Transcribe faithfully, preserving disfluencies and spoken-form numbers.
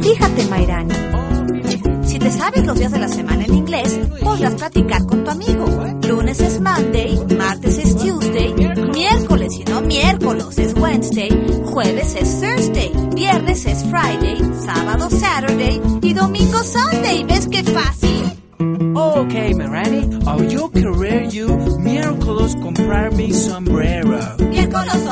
Fíjate, Mairani, si te sabes los días de la semana en inglés, podrás practicar con tu amigo. Lunes es Monday, martes es Tuesday, miércoles y no miércoles es Wednesday, jueves es Thursday, viernes es Friday, sábado Saturday y domingo Sunday. ¿Ves qué fácil? Okay, Mairani, I'll you career you miércoles comprar mi sombrero. Miércoles